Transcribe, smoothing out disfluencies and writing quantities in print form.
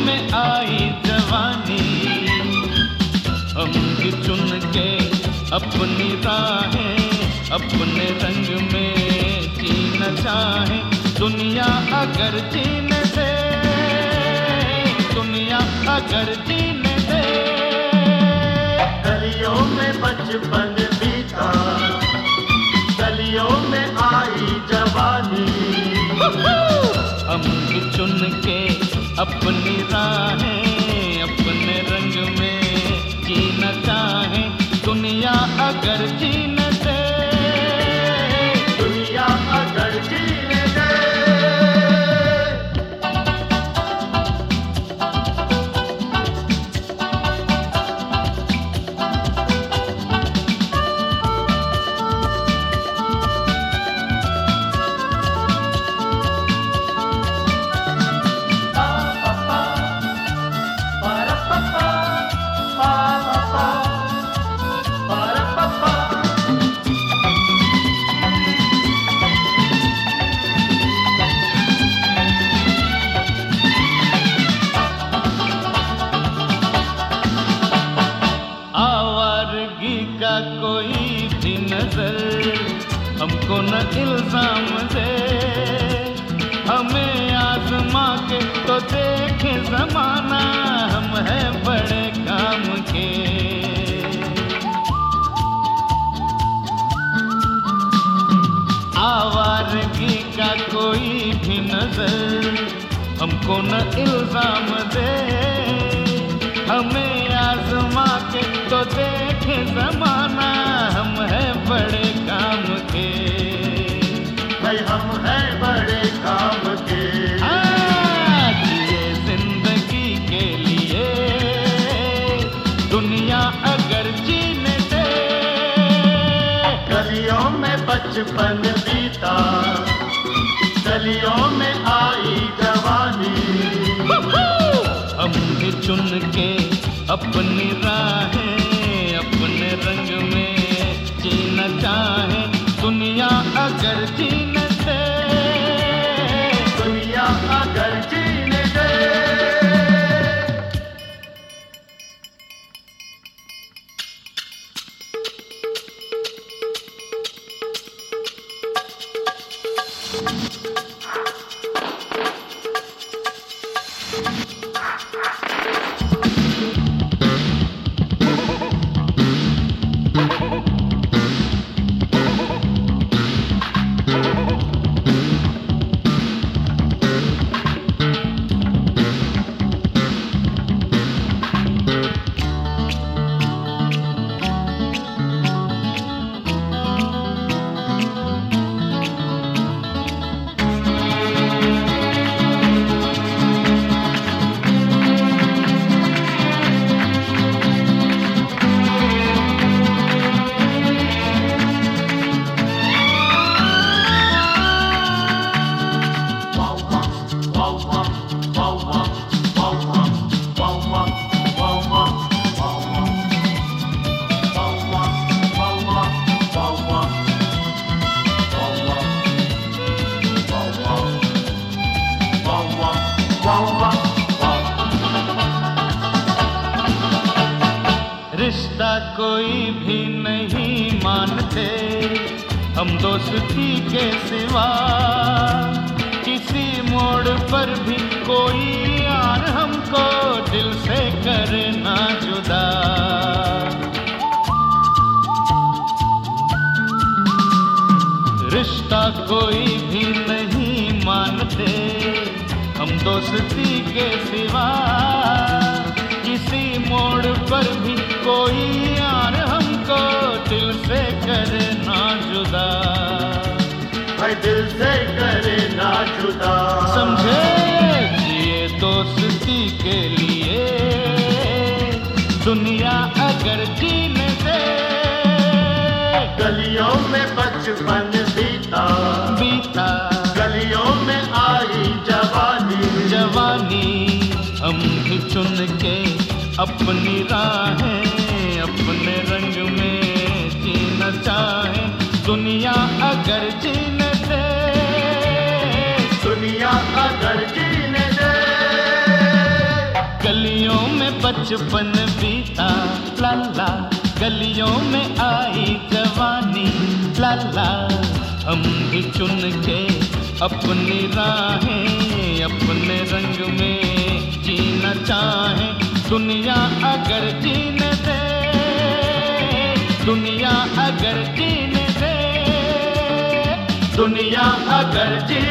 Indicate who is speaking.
Speaker 1: में आई जवानी, हम भी चुन के अपनी राहें अपने रंग में जीना चाहें। दुनिया अगर जीने दे, दुनिया अगर जीने दे।
Speaker 2: गलियों में बचपन बीता, गलियों में आई जवानी,
Speaker 1: हम भी चुन के अपनी राहें अपने रंग में जीना चाहें। दुनिया अगर जीने दे,
Speaker 2: दुनिया अगर जीने दे।
Speaker 1: कोई भी नजर हमको न इल्जाम दे, हमें आजमा के तो देखे जमाना, हम हैं बड़े काम के। आवारगी का कोई भी नजर हमको न इल्जाम दे, हमें आजमा के तो देखे जमाना, हम हैं बड़े काम के।
Speaker 2: भाई हम हैं बड़े काम के।
Speaker 1: जिए जिंदगी के लिए दुनिया अगर जीने दे।
Speaker 2: गलियों में बचपन बीता, गलियों में आई जवानी,
Speaker 1: हम भी चुन के अपनी राहें अपने रंग में जीना चाहें। दुनिया अगर जीने दे,
Speaker 2: दुनिया अगर जीने दे।
Speaker 1: रिश्ता कोई भी नहीं मानते हम दोस्ती के सिवा, किसी मोड़ पर भी कोई यार हमको दिल से करे ना जुदा। रिश्ता कोई भी नहीं मानते हम दोस्ती के सिवा, किसी मोड़ पर भी कोई यार हमको दिल से करे ना जुदा।
Speaker 2: भाई दिल से करे ना जुदा।
Speaker 1: समझे जिए दोस्ती के लिए दुनिया अगर जीने दे।
Speaker 2: गलियों में बचपन बीता,
Speaker 1: बीता
Speaker 2: गलियों में आई जवानी,
Speaker 1: जवानी, हम भी चुन के अपनी राहें अपने रंग में जीना चाहें। दुनिया अगर जीने दे,
Speaker 2: दुनिया अगर जीने दे।
Speaker 1: बचपन बीता लाला, गलियों में आई जवानी लाला। हम भी चुन के अपनी राहें अपने रंग में जीना चाहें। दुनिया अगर जीने दे, दुनिया अगर जीने दे, दुनिया अगर जीने